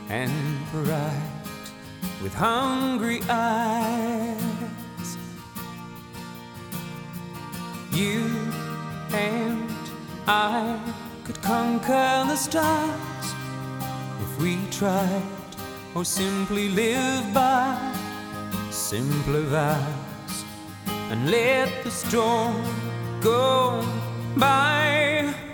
and pride with hungry eyes. You and I could conquer the stars if we tried, or simply live by simpler vows and let the storm go by.